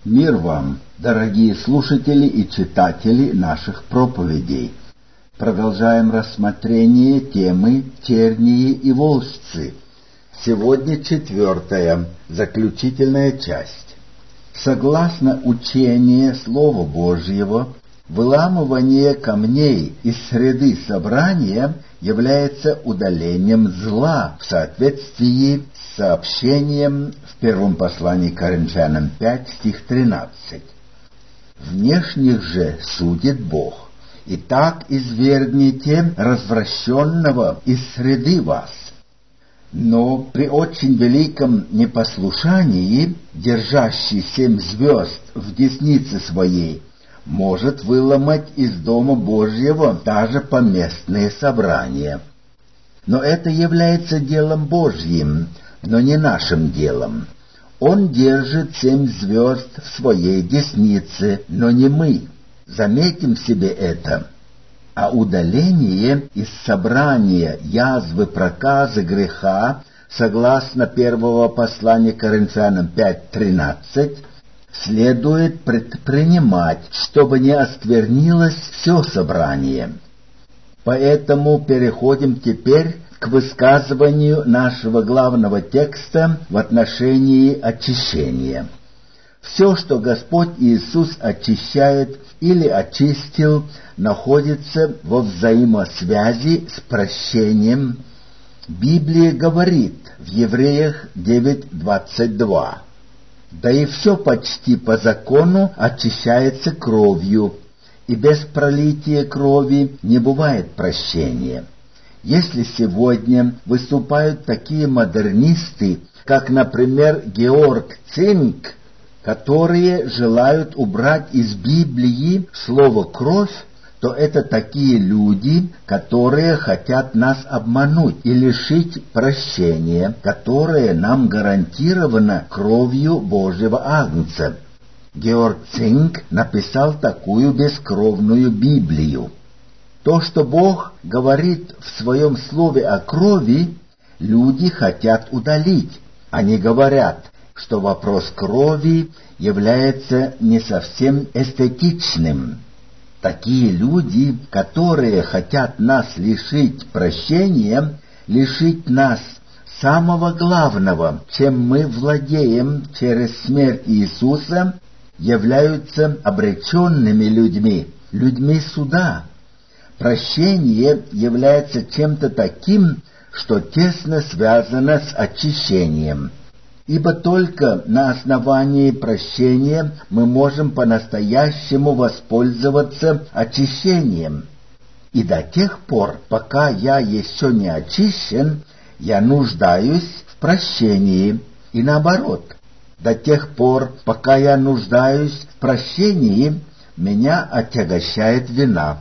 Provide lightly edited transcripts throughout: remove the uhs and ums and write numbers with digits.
Мир вам, дорогие слушатели и читатели наших проповедей. Продолжаем рассмотрение темы «Тернии и волжцы». Сегодня 4-я, заключительная часть. Согласно учению Слова Божьего, выламывание камней из среды собрания является удалением зла в соответствии с сообщением в первом послании к Коринфянам 5, стих 13. «Внешних же судит Бог, и так извергните развращенного из среды вас». Но при очень великом непослушании, держащий 7 звезд в деснице своей, может выломать из Дома Божьего даже поместные собрания. Но это является делом Божьим, но не нашим делом. Он держит 7 звезд в своей деснице, но не мы. Заметим себе это. А удаление из собрания язвы, проказы, греха, согласно первого послания к Коринфянам 5:13, следует предпринимать, чтобы не осквернилось все собрание. Поэтому переходим теперь к высказыванию нашего главного текста в отношении очищения. Все, что Господь Иисус очищает или очистил, находится во взаимосвязи с прощением. Библия говорит в Евреях 9:22: «Да и все почти по закону очищается кровью, и без пролития крови не бывает прощения». Если сегодня выступают такие модернисты, как, например, Георг Цинк, которые желают убрать из Библии слово «кровь», то это такие люди, которые хотят нас обмануть и лишить прощения, которое нам гарантировано кровью Божьего Агнца. Георг Цинк написал такую бескровную Библию. То, что Бог говорит в Своем Слове о крови, люди хотят удалить. Они говорят, что вопрос крови является не совсем эстетичным. Такие люди, которые хотят нас лишить прощения, лишить нас самого главного, чем мы владеем через смерть Иисуса, являются обреченными людьми, людьми суда. Прощение является чем-то таким, что тесно связано с очищением. Ибо только на основании прощения мы можем по-настоящему воспользоваться очищением. И до тех пор, пока я еще не очищен, я нуждаюсь в прощении. И наоборот, до тех пор, пока я нуждаюсь в прощении, меня отягощает вина.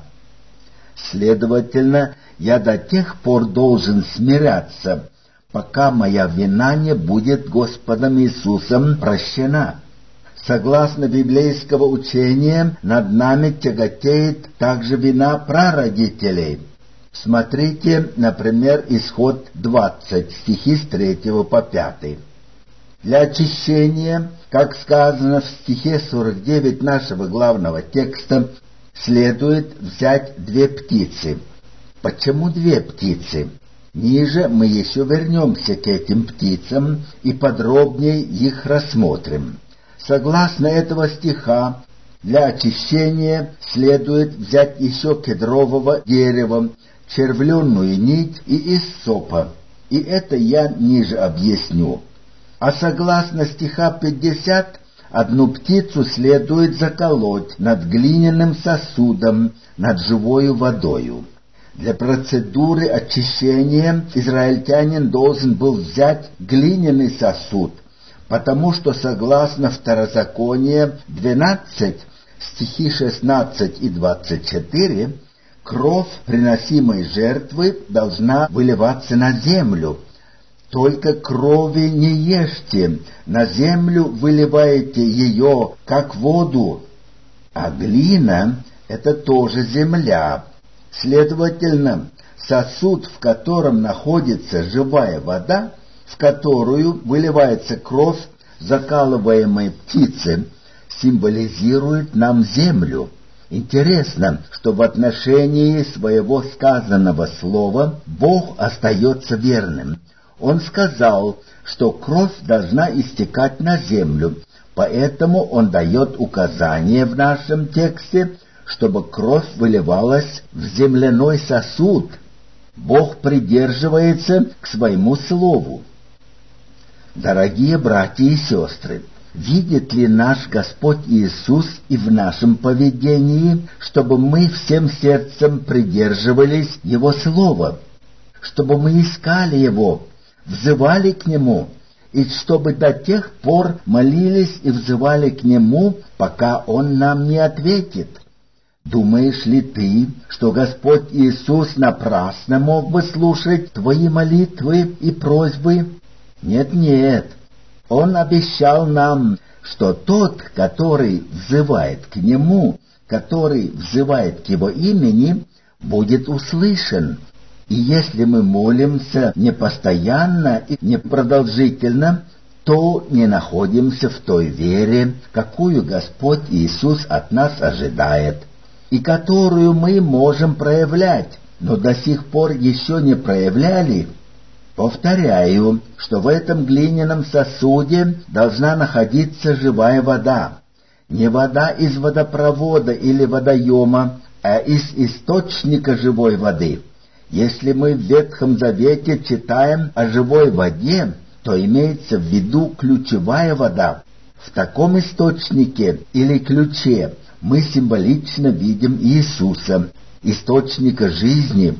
Следовательно, я до тех пор должен смиряться, пока моя вина не будет Господом Иисусом прощена. Согласно библейского учения, над нами тяготеет также вина прародителей. Смотрите, например, Исход 20, стихи с 3 по 5. Для очищения, как сказано в стихе 49 нашего главного текста, следует взять 2 птицы. Почему 2 птицы? Ниже мы еще вернемся к этим птицам и подробнее их рассмотрим. Согласно этого стиха, для очищения следует взять еще кедрового дерева, червленную нить и иссопа. И это я ниже объясню. А согласно стиха 50, одну птицу следует заколоть над глиняным сосудом, над живою водою. Для процедуры очищения израильтянин должен был взять глиняный сосуд, потому что согласно Второзаконие 12, стихи 16 и 24, кровь приносимой жертвы должна выливаться на землю. Только крови не ешьте, на землю выливаете ее, как воду. А глина — это тоже земля. Следовательно, сосуд, в котором находится живая вода, в которую выливается кровь закалываемой птицы, символизирует нам землю. Интересно, что в отношении своего сказанного слова Бог остается верным. Он сказал, что кровь должна истекать на землю, поэтому Он дает указание в нашем тексте, чтобы кровь выливалась в земляной сосуд. Бог придерживается к своему слову. Дорогие братья и сестры, видит ли наш Господь Иисус и в нашем поведении, чтобы мы всем сердцем придерживались Его слова, чтобы мы искали Его, взывали к Нему, и чтобы до тех пор молились и взывали к Нему, пока Он нам не ответит? Думаешь ли ты, что Господь Иисус напрасно мог бы слушать твои молитвы и просьбы? Нет. Он обещал нам, что тот, который взывает к Нему, который взывает к Его имени, будет услышан. И если мы молимся непостоянно и непродолжительно, то не находимся в той вере, какую Господь Иисус от нас ожидает, и которую мы можем проявлять, но до сих пор еще не проявляли. Повторяю, что в этом глиняном сосуде должна находиться живая вода. Не вода из водопровода или водоема, а из источника живой воды. Если мы в Ветхом Завете читаем о живой воде, то имеется в виду ключевая вода. В таком источнике или ключе мы символично видим Иисуса, источника жизни.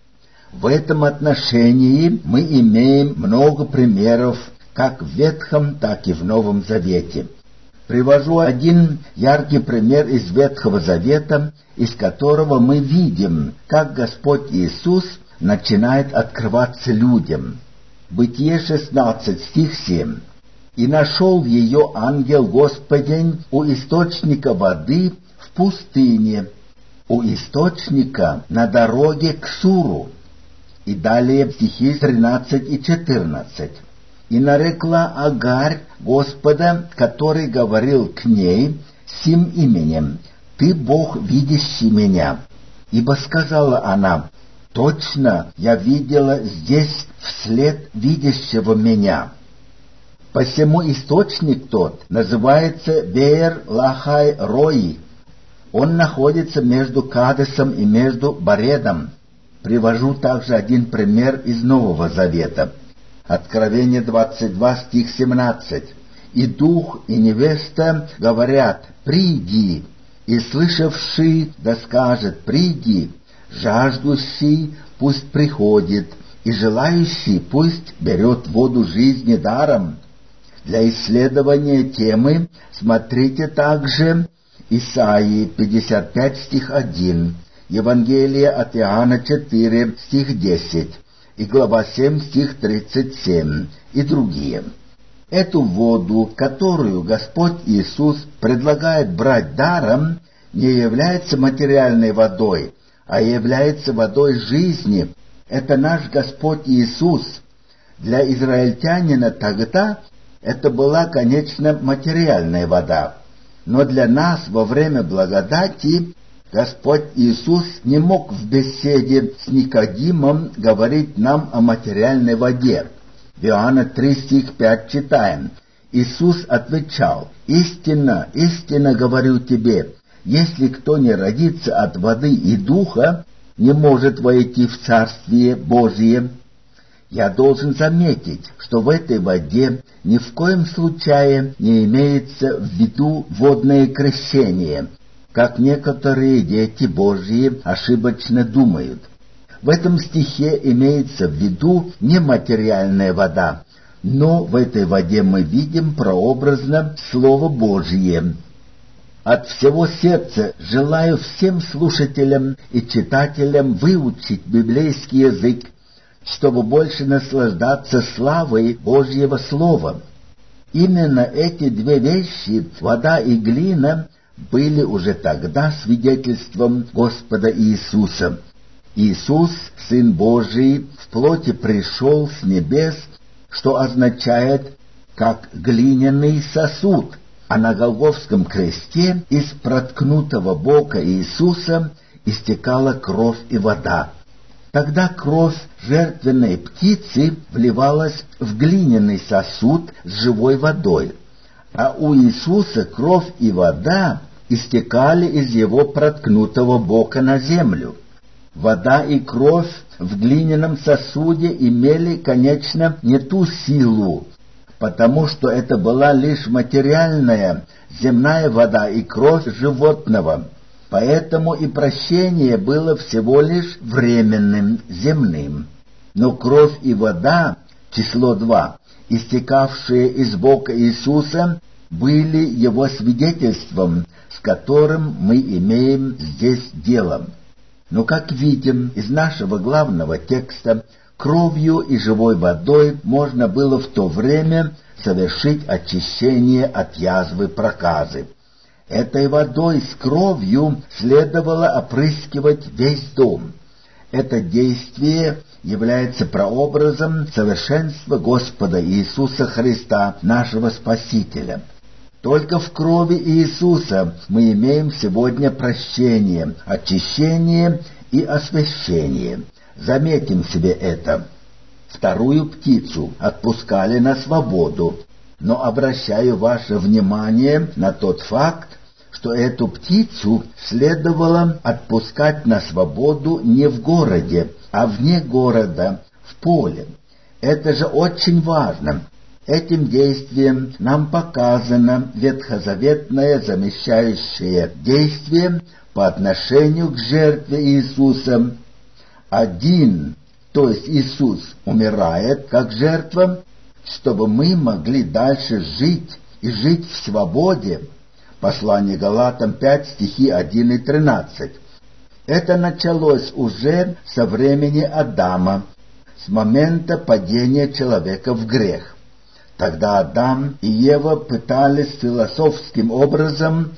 В этом отношении мы имеем много примеров, как в Ветхом, так и в Новом Завете. Привожу один яркий пример из Ветхого Завета, из которого мы видим, как Господь Иисус начинает открываться людям. Бытие 16, стих 7. «И нашел ее ангел Господень у источника воды в пустыне, у источника на дороге к Суру». И далее стихи 13 и 14. «И нарекла Агарь Господа, который говорил к ней сим именем: Ты Бог, видящий меня. Ибо сказала она: Точно я видела здесь вслед видящего меня». Посему источник тот называется Беэр-Лахай-Рои. Он находится между Кадесом и между Баредом. Привожу также один пример из Нового Завета. Откровение 22, стих 17. «И дух, и невеста говорят: Приди, и слышавший да скажет: Приди, жаждущий пусть приходит, и желающий пусть берет воду жизни даром». Для исследования темы смотрите также Исаии 55, стих 1, Евангелие от Иоанна 4, стих 10, и глава 7, стих 37, и другие. Эту воду, которую Господь Иисус предлагает брать даром, не является материальной водой, а является водой жизни. Это наш Господь Иисус. Для израильтянина тогда это была, конечно, материальная вода, но для нас во время благодати Господь Иисус не мог в беседе с Никодимом говорить нам о материальной воде. В Иоанна 3, стих 5 читаем: Иисус отвечал: «Истинно, истинно говорю тебе, если кто не родится от воды и духа, не может войти в Царствие Божие». Я должен заметить, что в этой воде ни в коем случае не имеется в виду водное крещение, как некоторые дети Божьи ошибочно думают. В этом стихе имеется в виду не материальная вода, но в этой воде мы видим прообразно Слово Божье. От всего сердца желаю всем слушателям и читателям выучить библейский язык, чтобы больше наслаждаться славой Божьего Слова. Именно эти две вещи, вода и глина, были уже тогда свидетельством Господа Иисуса. Иисус, Сын Божий, в плоти пришел с небес, что означает «как глиняный сосуд», а на Голгофском кресте из проткнутого бока Иисуса истекала кровь и вода. Тогда кровь жертвенной птицы вливалась в глиняный сосуд с живой водой, а у Иисуса кровь и вода истекали из его проткнутого бока на землю. Вода и кровь в глиняном сосуде имели, конечно, не ту силу, потому что это была лишь материальная, земная вода и кровь животного, поэтому и прощение было всего лишь временным, земным. Но кровь и вода, число 2, истекавшие из бока Иисуса, были его свидетельством, с которым мы имеем здесь дело. Но, как видим из нашего главного текста, кровью и живой водой можно было в то время совершить очищение от язвы проказы. Этой водой с кровью следовало опрыскивать весь дом. Это действие является прообразом совершенства Господа Иисуса Христа, нашего Спасителя. Только в крови Иисуса мы имеем сегодня прощение, очищение и освящение. Заметим себе это. Вторую птицу отпускали на свободу, но обращаю ваше внимание на тот факт, что эту птицу следовало отпускать на свободу не в городе, а вне города, в поле. Это же очень важно. Этим действием нам показано ветхозаветное замещающее действие по отношению к жертве Иисуса. Один, то есть Иисус, умирает как жертва, чтобы мы могли дальше жить и жить в свободе. Послание Галатам 5, стихи 1 и 13. Это началось уже со времени Адама, с момента падения человека в грех. Тогда Адам и Ева пытались философским образом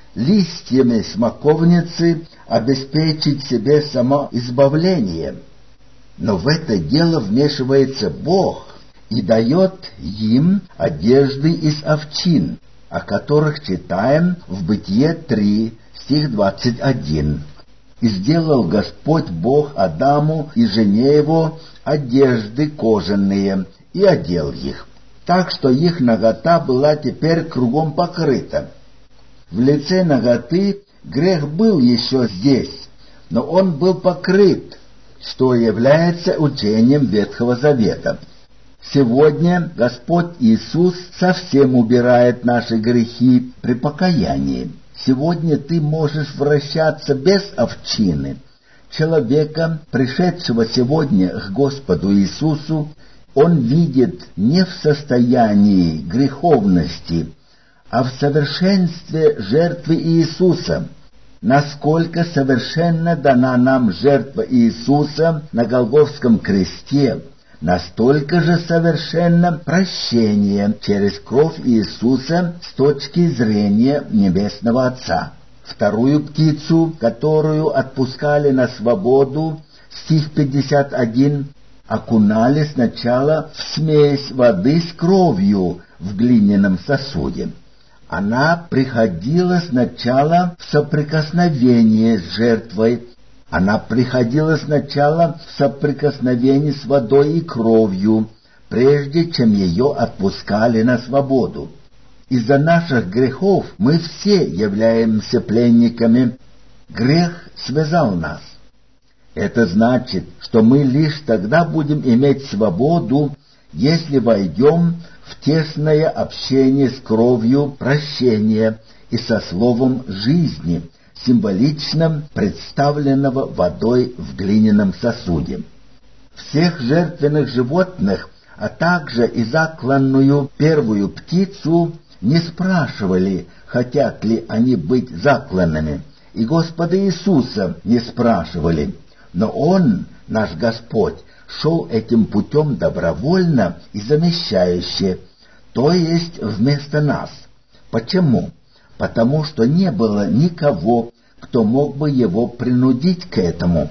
листьями смоковницы обеспечить себе самоизбавление. Но в это дело вмешивается Бог и дает им одежды из овчин, о которых читаем в Бытие 3, стих 21. «И сделал Господь Бог Адаму и жене его одежды кожаные, и одел их, так что их нагота была теперь кругом покрыта». В лице наготы грех был еще здесь, но он был покрыт, что является учением Ветхого Завета. Сегодня Господь Иисус совсем убирает наши грехи при покаянии. Сегодня ты можешь вращаться без овчины. Человека, пришедшего сегодня к Господу Иисусу, он видит не в состоянии греховности, а в совершенстве жертвы Иисуса. Насколько совершенно дана нам жертва Иисуса на Голгофском кресте, настолько же совершенно прощение через кровь Иисуса с точки зрения Небесного Отца. Вторую птицу, которую отпускали на свободу, стих 51, окунали сначала в смесь воды с кровью в глиняном сосуде. Она приходила сначала в соприкосновение с жертвой, она приходила сначала в соприкосновение с водой и кровью, прежде чем ее отпускали на свободу. Из-за наших грехов мы все являемся пленниками. Грех связал нас. Это значит, что мы лишь тогда будем иметь свободу, если войдем в тесное общение с кровью прощения и со словом жизни, символично представленного водой в глиняном сосуде. Всех жертвенных животных, а также и закланную первую птицу не спрашивали, хотят ли они быть закланными, и Господа Иисуса не спрашивали, но Он, наш Господь, шел этим путем добровольно и замещающе, то есть вместо нас. Почему? Потому что не было никого, кто мог бы его принудить к этому.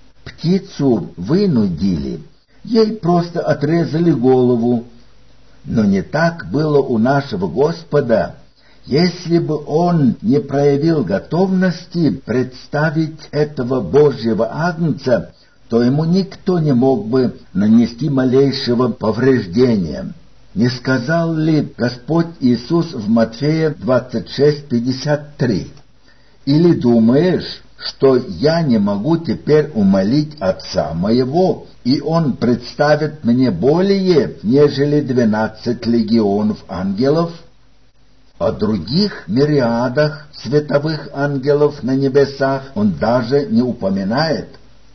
Птицу вынудили, ей просто отрезали голову. Но не так было у нашего Господа. Если бы он не проявил готовности представить этого Божьего агнца, то ему никто не мог бы нанести малейшего повреждения. Не сказал ли Господь Иисус в Матфея 26:53: «Или думаешь, что я не могу теперь умолить Отца моего, и Он представит мне более, нежели 12 легионов ангелов?» О других мириадах световых ангелов на небесах он даже не упоминает.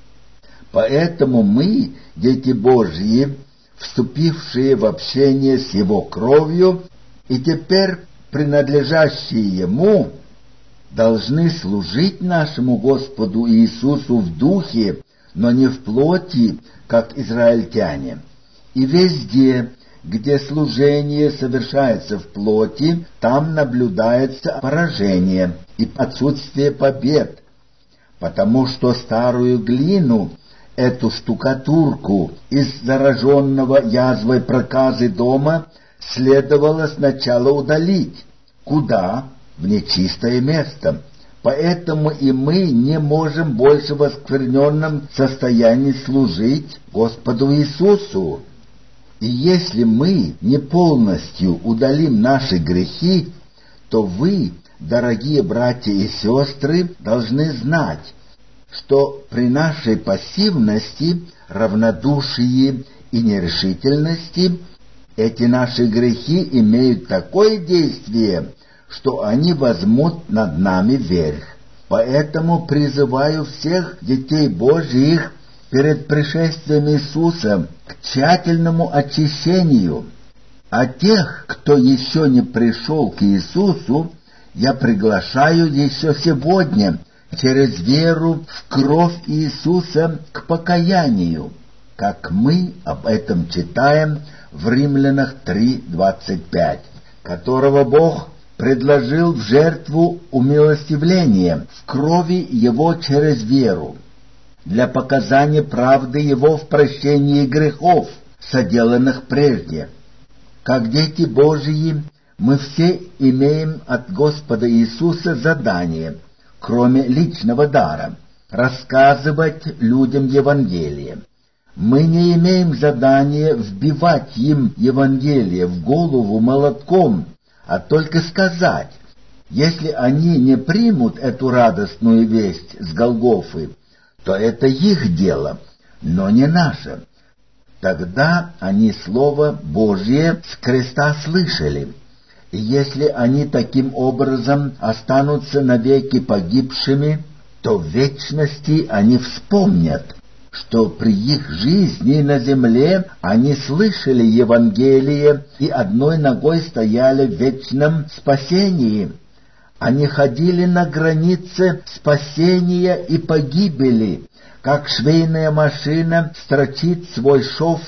Поэтому мы, дети Божьи, вступившие в общение с Его кровью и теперь принадлежащие Ему, должны служить нашему Господу Иисусу в духе, но не в плоти, как израильтяне. И везде, где служение совершается в плоти, там наблюдается поражение и отсутствие побед, потому что старую глину, эту штукатурку из зараженного язвой проказы дома, следовало сначала удалить. Куда? В нечистое место. Поэтому и мы не можем больше в оскверненном состоянии служить Господу Иисусу. И если мы не полностью удалим наши грехи, то вы, дорогие братья и сестры, должны знать, что при нашей пассивности, равнодушии и нерешительности эти наши грехи имеют такое действие, что они возьмут над нами верх. Поэтому призываю всех детей Божьих перед пришествием Иисуса к тщательному очищению. А тех, кто еще не пришел к Иисусу, я приглашаю еще сегодня через веру в кровь Иисуса к покаянию, как мы об этом читаем в Римлянах 3:25, которого Бог предложил в жертву умилостивления в крови Его через веру, для показания правды Его в прощении грехов, соделанных прежде. Как дети Божьи, мы все имеем от Господа Иисуса задание, кроме личного дара, рассказывать людям Евангелие. Мы не имеем задания вбивать им Евангелие в голову молотком, а только сказать: если они не примут эту радостную весть с Голгофы, то это их дело, но не наше. Тогда они Слово Божье с креста слышали, и если они таким образом останутся навеки погибшими, то в вечности они вспомнят, что при их жизни на земле они слышали Евангелие и одной ногой стояли в вечном спасении. Они ходили на границе спасения и погибели, как швейная машина строчит свой шов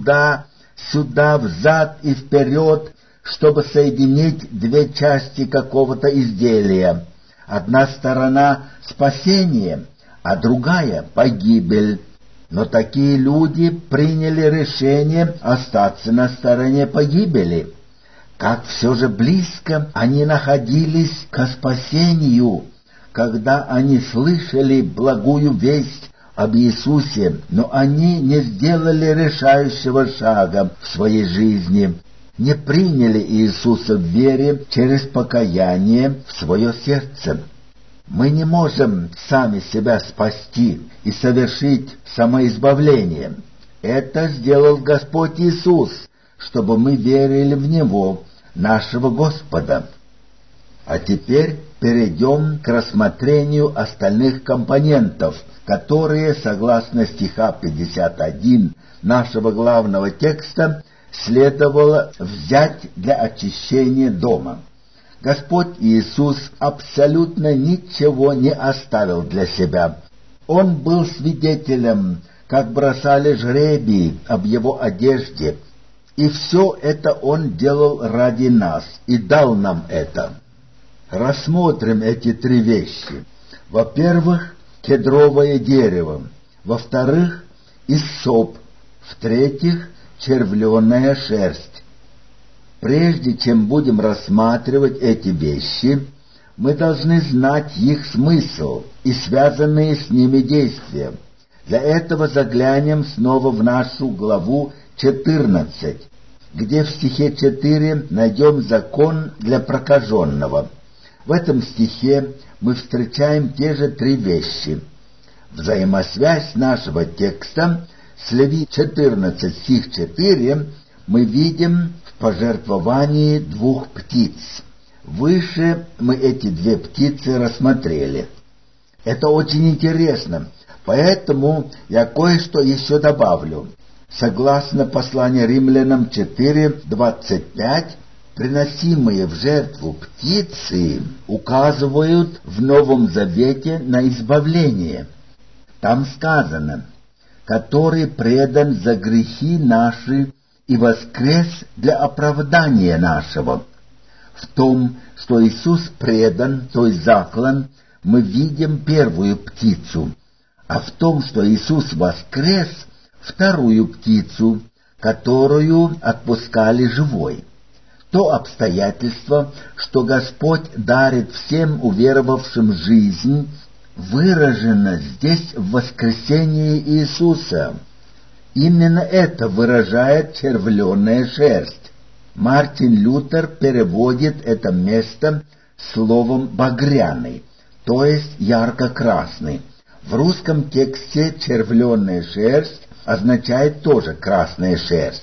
туда-сюда, взад и вперед, чтобы соединить две части какого-то изделия. Одна сторона — спасение, а другая — погибель. Но такие люди приняли решение остаться на стороне погибели. Как все же близко они находились ко спасению, когда они слышали благую весть об Иисусе, но они не сделали решающего шага в своей жизни, не приняли Иисуса в вере через покаяние в свое сердце. Мы не можем сами себя спасти и совершить самоизбавление. Это сделал Господь Иисус, чтобы мы верили в Него, нашего Господа. А теперь перейдем к рассмотрению остальных компонентов, которые, согласно стиха 51 нашего главного текста, следовало взять для очищения дома. Господь Иисус абсолютно ничего не оставил для себя. Он был свидетелем, как бросали жребий об Его одежде, и все это Он делал ради нас и дал нам это. Рассмотрим эти три вещи. Во-первых, кедровое дерево. Во-вторых, иссоп. В-третьих, червленая шерсть. прежде чем будем рассматривать эти вещи, мы должны знать их смысл и связанные с ними действия. Для этого заглянем снова в нашу главу 14, где в стихе 4 найдем закон для прокаженного. В этом стихе мы встречаем те же три вещи. Взаимосвязь нашего текста с Левит 14, стих 4 мы видим в пожертвовании 2 птиц. Выше мы эти 2 птицы рассмотрели. Это очень интересно, поэтому я кое-что еще добавлю. Согласно посланию Римлянам 4:25, приносимые в жертву птицы указывают в Новом Завете на избавление. Там сказано: «который предан за грехи наши и воскрес для оправдания нашего». В том, что Иисус предан, то есть заклан, мы видим первую птицу, а в том, что Иисус воскрес, вторую птицу, которую отпускали живой. То обстоятельство, что Господь дарит всем уверовавшим жизнь, выражено здесь в воскресении Иисуса. Именно это выражает червленая шерсть. Мартин Лютер переводит это место словом «багряный», то есть ярко-красный. В русском тексте червленая шерсть означает тоже красная шерсть.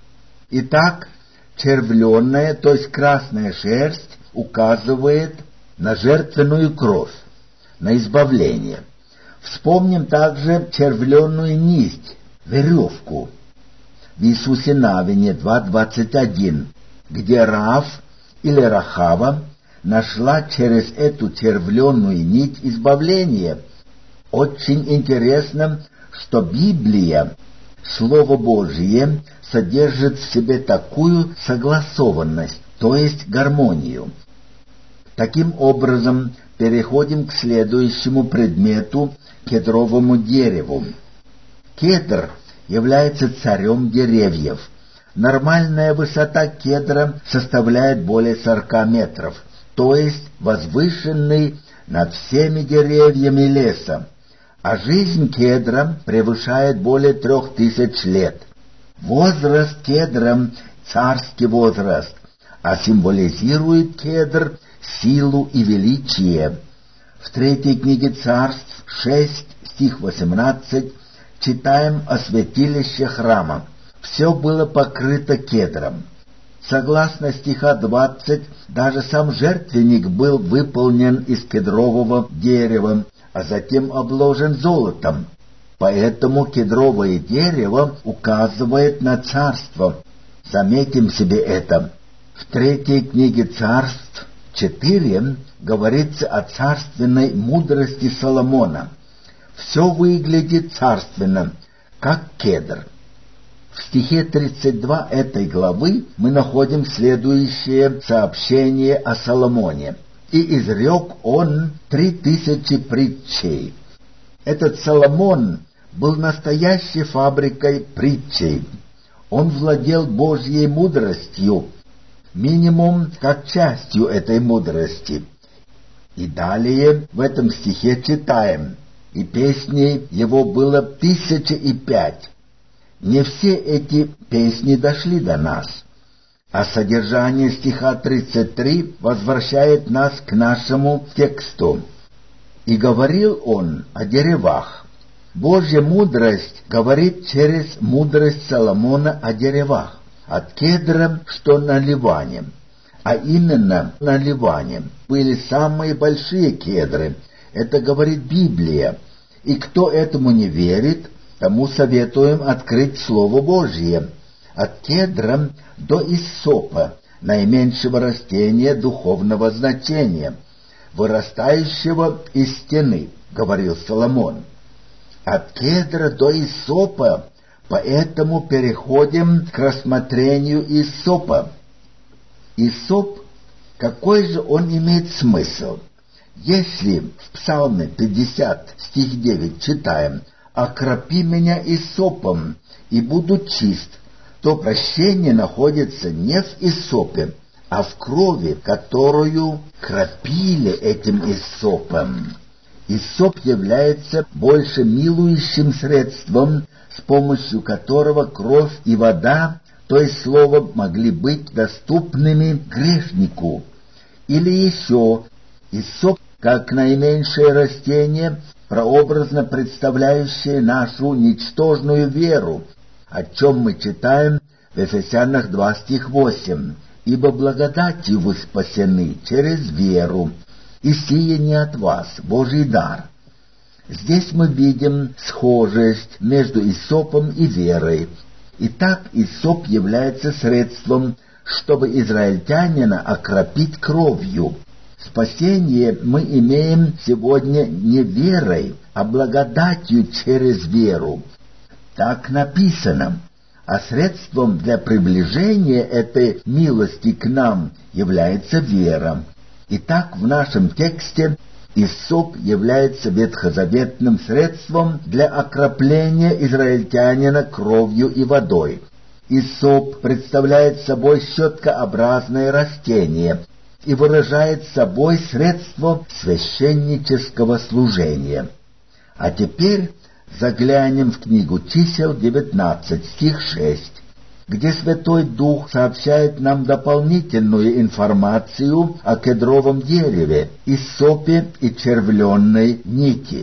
Итак, червленая, то есть красная шерсть, указывает на жертвенную кровь, на избавление. Вспомним также червленую нить, веревку, в Иисусе Навине 2:21, где Раав или Рахава нашла через эту червленую нить избавление. Очень интересно, что Библия, Слово Божие, содержит в себе такую согласованность, то есть гармонию. Таким образом, переходим к следующему предмету — кедровому дереву. Кедр является царем деревьев. Нормальная высота кедра составляет более 40 метров, то есть возвышенный над всеми деревьями леса, а жизнь кедра превышает более 3000 лет. Возраст кедра — царский возраст, а символизирует кедр силу и величие. В 3 книге Царств 6, стих 18, читаем о святилище храма. Все было покрыто кедром. Согласно стиха 20, даже сам жертвенник был выполнен из кедрового дерева, а затем обложен золотом. Поэтому кедровое дерево указывает на царство. Заметим себе это. В 3 книге Царств 4 говорится о царственной мудрости Соломона. Все выглядит царственно, как кедр. В стихе 32 этой главы мы находим следующее сообщение о Соломоне. «И изрек он 3000 притчей». Этот Соломон был настоящей фабрикой притчей. Он владел Божьей мудростью, минимум как частью этой мудрости. И далее в этом стихе читаем: «И песней его было 1005». Не все эти песни дошли до нас, а содержание стиха 33 возвращает нас к нашему тексту. «И говорил он о деревах». Божья мудрость говорит через мудрость Соломона о деревах, от кедра, что на Ливане. А именно на Ливане были самые большие кедры. Это говорит Библия. И кто этому не верит, тому советуем открыть Слово Божье. От кедра до иссопа, наименьшего растения духовного значения, вырастающего из стены, говорил Соломон. От кедра до иссопа, поэтому переходим к рассмотрению иссопа. Иссоп, какой же он имеет смысл? Если в Псалме 50, стих 9 читаем: «Окропи меня иссопом, и буду чист», то прощение находится не в иссопе, а в крови, которую кропили этим иссопом. Иссоп является больше милующим средством, с помощью которого кровь и вода, то есть слово, могли быть доступными грешнику. Или еще, иссоп, как наименьшее растение, прообразно представляющее нашу ничтожную веру, о чем мы читаем в Ефесянах 2 стих 8. «Ибо благодатью вы спасены через веру, и сие не от вас, Божий дар». Здесь мы видим схожесть между иссопом и верой. Итак, иссоп является средством, чтобы израильтянина окропить кровью. Спасение мы имеем сегодня не верой, а благодатью через веру. Так написано. А средством для приближения этой милости к нам является вера. Итак, в нашем тексте иссоп является ветхозаветным средством для окропления израильтянина кровью и водой. Иссоп представляет собой щеткообразное растение и выражает собой средство священнического служения. А теперь заглянем в книгу Чисел 19, стих 6, где Святой Дух сообщает нам дополнительную информацию о кедровом дереве, иссопе и червленной нити.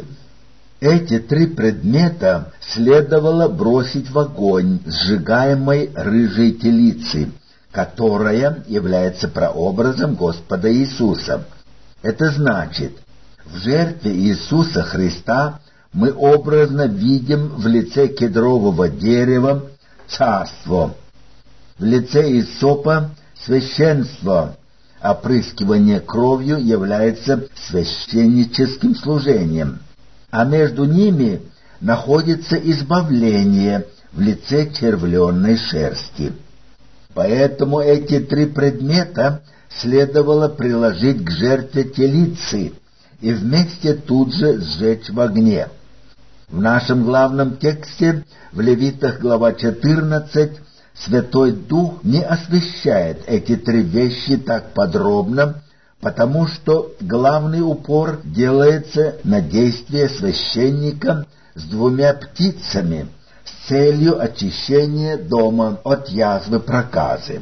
Эти три предмета следовало бросить в огонь сжигаемой рыжей телицы, которая является прообразом Господа Иисуса. Это значит, в жертве Иисуса Христа мы образно видим в лице кедрового дерева царство, в лице иссопа священство. Опрыскивание кровью является священническим служением, а между ними находится избавление в лице червленной шерсти. Поэтому эти три предмета следовало приложить к жертве телицы и вместе тут же сжечь в огне. В нашем главном тексте, в Левитах глава 14, Святой Дух не освещает эти три вещи так подробно, потому что главный упор делается на действие священника с двумя птицами с целью очищения дома от язвы проказы.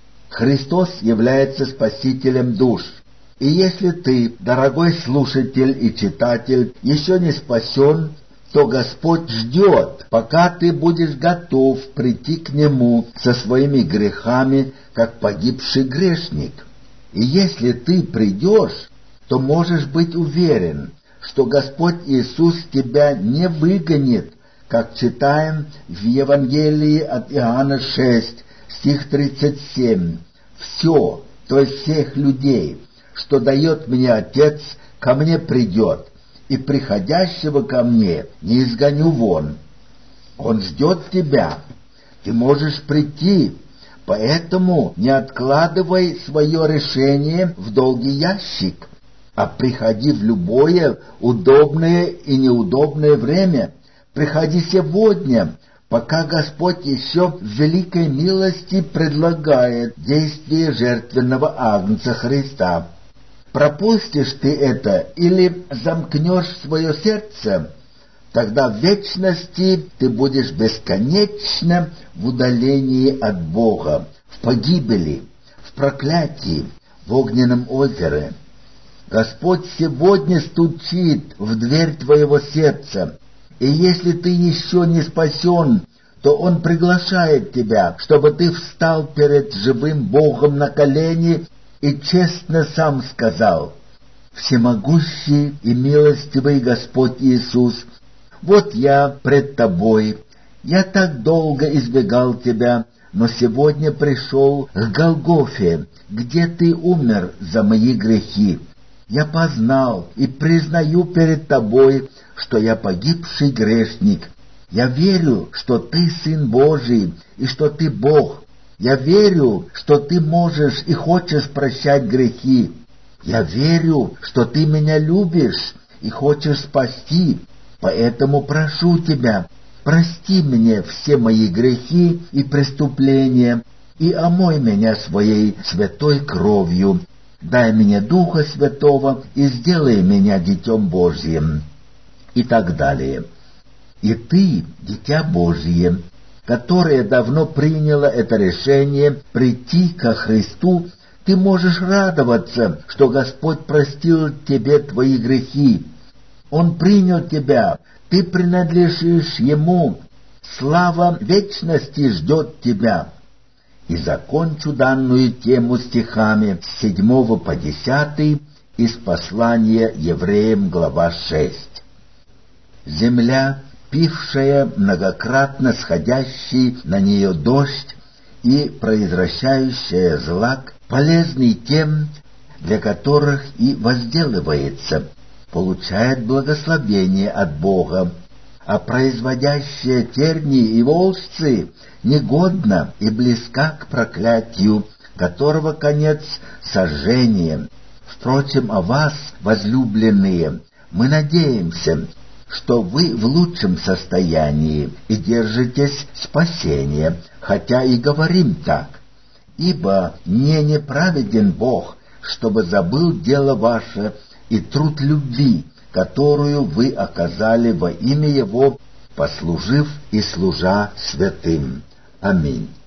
Христос является спасителем душ. И если ты, дорогой слушатель и читатель, еще не спасен, то Господь ждет, пока ты будешь готов прийти к Нему со своими грехами, как погибший грешник. И если ты придешь, то можешь быть уверен, что Господь Иисус тебя не выгонит, как читаем в Евангелии от Иоанна 6, стих 37. «Все, то есть всех людей, что дает мне Отец, ко мне придет, и приходящего ко мне не изгоню вон». Он ждет тебя. Ты можешь прийти, поэтому не откладывай свое решение в долгий ящик, а приходи в любое удобное и неудобное время. Приходи сегодня, пока Господь еще в великой милости предлагает действие жертвенного Агнца Христа. Пропустишь ты это или замкнешь свое сердце, тогда в вечности ты будешь бесконечно в удалении от Бога, в погибели, в проклятии, в огненном озере. Господь сегодня стучит в дверь твоего сердца, и если ты еще не спасен, то Он приглашает тебя, чтобы ты встал перед живым Богом на колени и честно сам сказал: «Всемогущий и милостивый Господь Иисус, вот я пред Тобой, я так долго избегал Тебя, но сегодня пришел к Голгофе, где Ты умер за мои грехи. Я познал и признаю перед Тобой, что я погибший грешник. Я верю, что Ты Сын Божий и что Ты Бог. Я верю, что Ты можешь и хочешь прощать грехи. Я верю, что Ты меня любишь и хочешь спасти. Поэтому прошу Тебя, прости мне все мои грехи и преступления, и омой меня своей святой кровью. Дай мне Духа Святого и сделай меня Детем Божьим». И так далее. И ты, Дитя Божье, которое давно приняло это решение прийти ко Христу, ты можешь радоваться, что Господь простил тебе твои грехи. Он принял тебя, ты принадлежишь Ему. Слава вечности ждет тебя. И закончу данную тему стихами с 7 по 10 из послания Евреям, глава 6. «Земля, пившая многократно сходящий на нее дождь и произвращающая злак, полезный тем, для которых и возделывается, получает благословение от Бога, а производящая тернии и волжцы негодна и близка к проклятию, которого конец — сожжение. Впрочем, о вас, возлюбленные, мы надеемся, что вы в лучшем состоянии и держитесь спасения, хотя и говорим так. Ибо не неправеден Бог, чтобы забыл дело ваше и труд любви, которую вы оказали во имя Его, послужив и служа святым. Аминь.